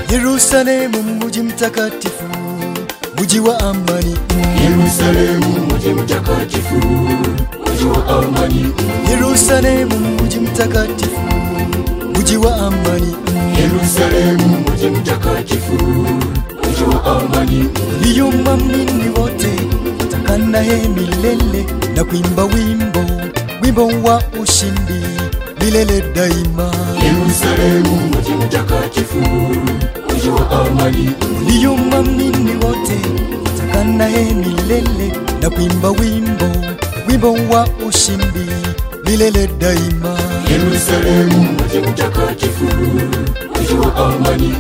Yerusalemu mji mtakatifu, mji wa amani. Yerusalemu mji mtakatifu, mji wa amani. Yerusalemu mji mtakatifu, mji wa amani. Yerusalemu mji mtakatifu, mji wa amani. Walioamini wote watakana milele na kuimba wimbo wa ushindi milele daima. Yerusalemu mji mtakatifu, mji wa amani. Walioamini wote watakana milele na kuimba wimbo wa ushindi milele daima. Yerusalemu mji mtakatifu, mji wa amani.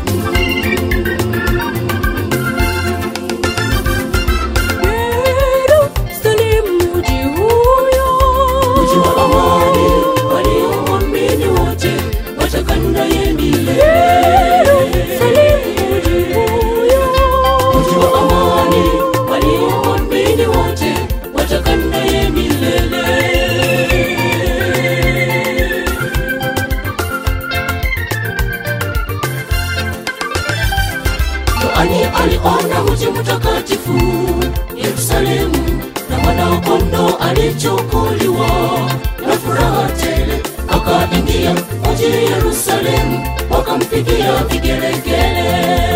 Aliona mji mtakatifu Yerusalemu, na mwana-kondoo alichukuliwa, na furaha tele akaingia mji Yerusalemu, wakampigia vigelegele.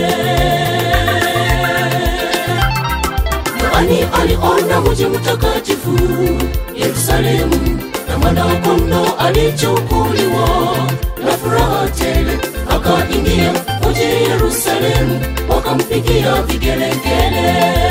Aliona mji mtakatifu Yerusalemu, na mwana-kondoo alichukuliwa, na furaha tele akaingia mji Yerusalemu, wakampigia vigelegele.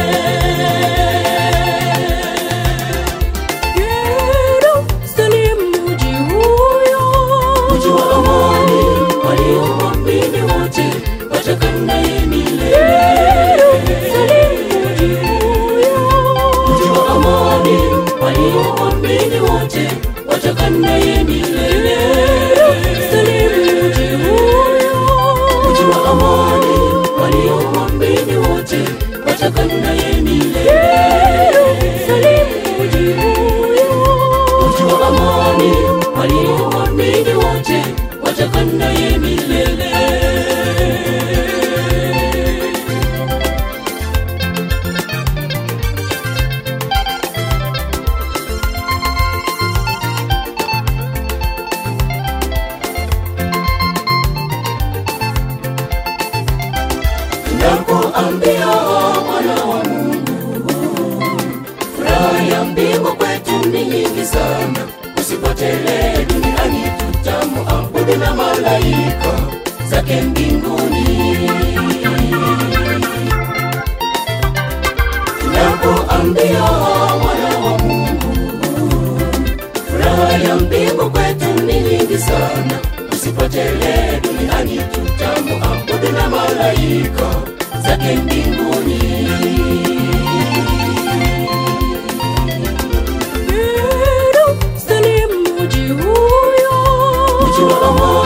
Yerusalemu mji huyo, mji wa amani, walioamini wote watakaa naye milele. Yerusalemu mji huyo, mji wa amani, walioamini wote watakaa naye milele. Yerusalemu mji huyo, mji wa amani, walioamini wote watakaa naye milele. Yerusalemu mji huyo, mji wa amani, walioamini wote watakaa naye milele. Nakuambia mwana wa Mungu, furaha ya mbingu kwetu ni nyingi sana. Usipotele duniani, tutamuabudu na malaika zake mbinguni. Nakuambia mwana wa Mungu, furaha ya mbingu kwetu ni nyingi sana. Usipotele duniani, tutamuabudu na malaika zake mbinguni. Yerusalemu mji huyo, mji wa amani.